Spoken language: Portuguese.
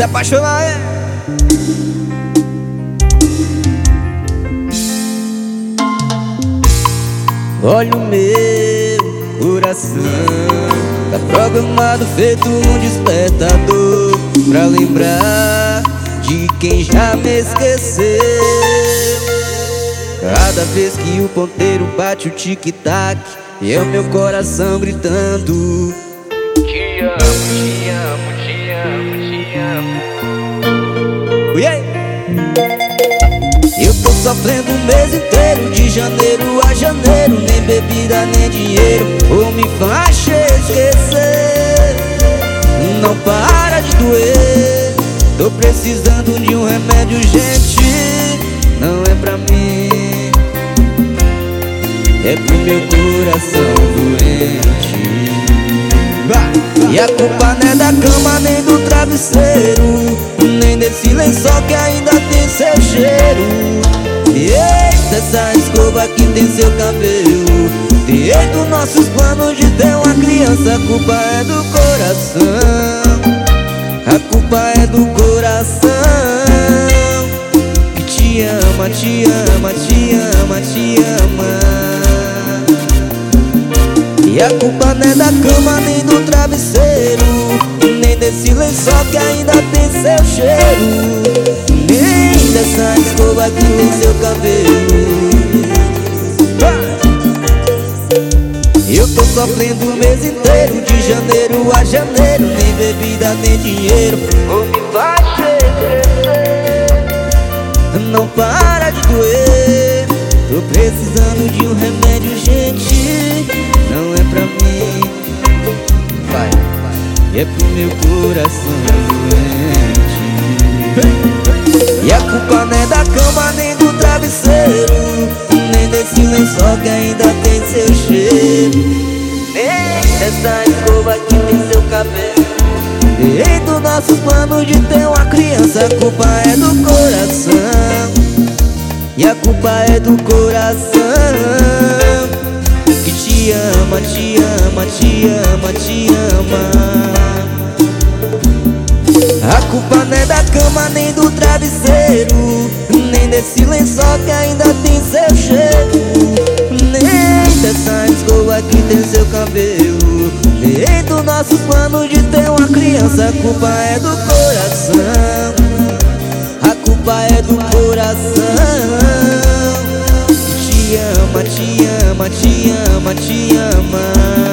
Se apaixonar é. Olha o meu coração, tá programado, feito um despertador, pra lembrar de quem já me esqueceu. Cada vez que o ponteiro bate o tic-tac, e é o meu coração gritando: te amo, te amo, te amo, te amo. Yeah. Eu tô sofrendo o mês inteiro, de janeiro a janeiro, nem bebida nem dinheiro ou me faz esquecer. Não para de doer, tô precisando de um remédio urgente. Não é pra mim, é pro meu coração doente. E a culpa não é da cama, nem do travesseiro, nem desse lençol que ainda tem seu cheiro. Eita, essa escova que tem seu cabelo, desde nossos planos de ter uma criança. A culpa é do coração, a culpa é do coração, que te ama, te ama, te ama, te ama. E a culpa não é da cama, nem do travesseiro, nem desse lençol que ainda tem seu cheiro, nem dessa escova que tem seu cabelo. Eu tô sofrendo o mês inteiro, de janeiro a janeiro, nem bebida nem dinheiro ou me faz esquecer. Não para de doer, tô precisando de um remédio urgente. Não é pra mim, vai, e é pro meu coração doente. E a culpa não é da cama, nem do travesseiro, nem desse lençol que ainda tem seu cheiro, nem dessa escova que tem seu cabelo, nem dos nossos planos de ter uma criança. A culpa é do coração, e a culpa é do coração, que te ama, te ama, te ama, te ama. A culpa não é da cama, nem do travesseiro, nem desse lençol que ainda tem seu cheiro, nem dessa escova que tem seu cabelo, nem dos nossos planos de ter uma criança. A culpa é do coração, a culpa é do coração, que te ama, te ama, te ama, te ama.